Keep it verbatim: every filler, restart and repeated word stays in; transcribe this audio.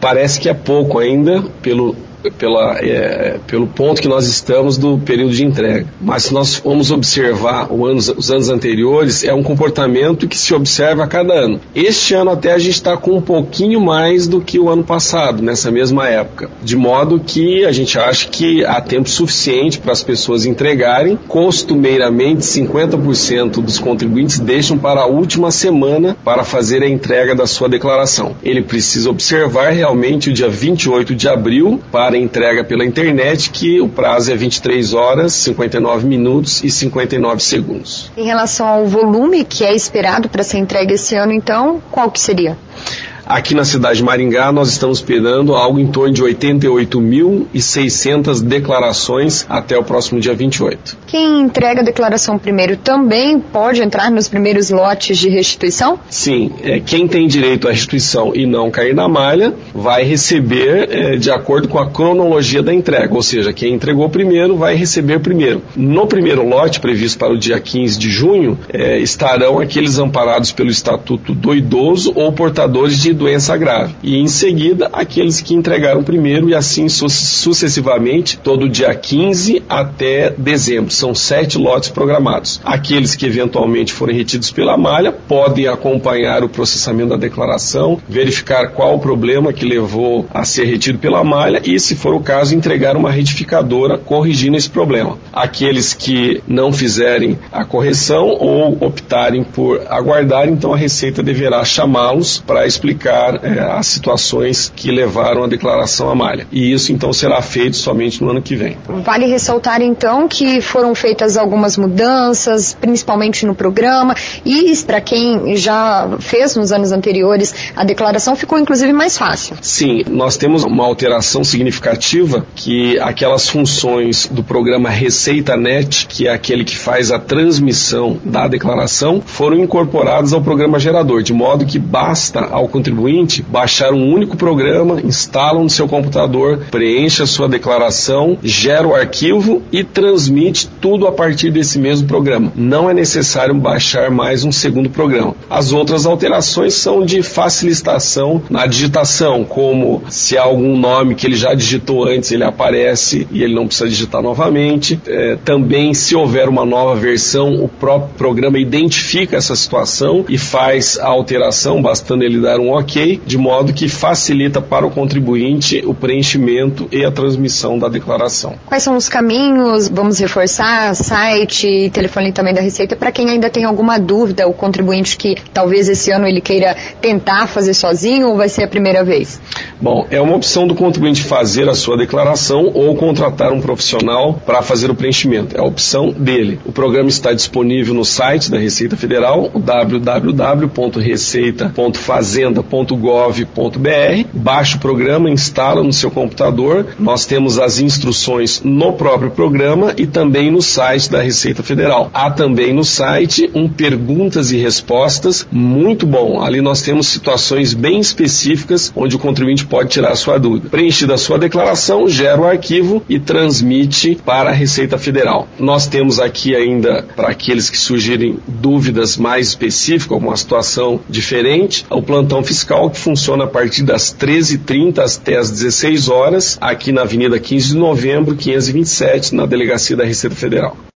Parece que é pouco ainda, pelo Pela, é, pelo ponto que nós estamos do período de entrega. Mas se nós formos observar o anos, os anos anteriores, é um comportamento que se observa a cada ano. Este ano até a gente está com um pouquinho mais do que o ano passado, nessa mesma época. De modo que a gente acha que há tempo suficiente para as pessoas entregarem. Costumeiramente, cinquenta por cento dos contribuintes deixam para a última semana para fazer a entrega da sua declaração. Ele precisa observar realmente o dia vinte e oito de abril para a entrega pela internet, que o prazo é vinte e três horas, cinquenta e nove minutos e cinquenta e nove segundos. Em relação ao volume que é esperado para ser entregue esse ano, então, qual que seria? Aqui na cidade de Maringá, nós estamos esperando algo em torno de oitenta e oito mil e seiscentas declarações até o próximo dia vinte e oito. Quem entrega a declaração primeiro também pode entrar nos primeiros lotes de restituição? Sim, é, quem tem direito à restituição e não cair na malha vai receber é, de acordo com a cronologia da entrega, ou seja, quem entregou primeiro vai receber primeiro. No primeiro lote, previsto para o dia quinze de junho, é, estarão aqueles amparados pelo Estatuto do Idoso ou portadores de doença grave. E em seguida, aqueles que entregaram primeiro e assim su- sucessivamente, todo dia quinze até dezembro. São sete lotes programados. Aqueles que eventualmente forem retidos pela malha podem acompanhar o processamento da declaração, verificar qual o problema que levou a ser retido pela malha e, se for o caso, entregar uma retificadora corrigindo esse problema. Aqueles que não fizerem a correção ou optarem por aguardar, então a Receita deverá chamá-los para explicar É, as situações que levaram a declaração à malha. E isso, então, será feito somente no ano que vem. Vale ressaltar, então, que foram feitas algumas mudanças, principalmente no programa, e para quem já fez nos anos anteriores, a declaração ficou, inclusive, mais fácil. Sim, nós temos uma alteração significativa, que aquelas funções do programa Receita Net, que é aquele que faz a transmissão da declaração, foram incorporadas ao programa gerador, de modo que basta ao contribuinte baixar um único programa, instala no seu computador, preenche a sua declaração, gera o arquivo e transmite tudo a partir desse mesmo programa. Não é necessário baixar mais um segundo programa. As outras alterações são de facilitação na digitação, como se há algum nome que ele já digitou antes, ele aparece e ele não precisa digitar novamente. É, também, se houver uma nova versão, o próprio programa identifica essa situação e faz a alteração, bastando ele dar um ok, de modo que facilita para o contribuinte o preenchimento e a transmissão da declaração. Quais são os caminhos? Vamos reforçar, site, telefone também da Receita, para quem ainda tem alguma dúvida, o contribuinte que talvez esse ano ele queira tentar fazer sozinho ou vai ser a primeira vez? Bom, é uma opção do contribuinte fazer a sua declaração ou contratar um profissional para fazer o preenchimento. É a opção dele. O programa está disponível no site da Receita Federal, w w w ponto receita ponto fazenda ponto gov ponto b r. Baixa o programa, instala no seu computador. Nós temos as instruções no próprio programa e também no site da Receita Federal. Há também no site um perguntas e respostas muito bom. Ali nós temos situações bem específicas onde o contribuinte pode tirar a sua dúvida. Preenchida a sua declaração, gera o arquivo e transmite para a Receita Federal. Nós temos aqui ainda, para aqueles que surgirem dúvidas mais específicas, alguma situação diferente, o plantão fiscal, que funciona a partir das treze e trinta até as dezesseis horas, aqui na Avenida quinze de Novembro, quinhentos e vinte e sete, na Delegacia da Receita Federal.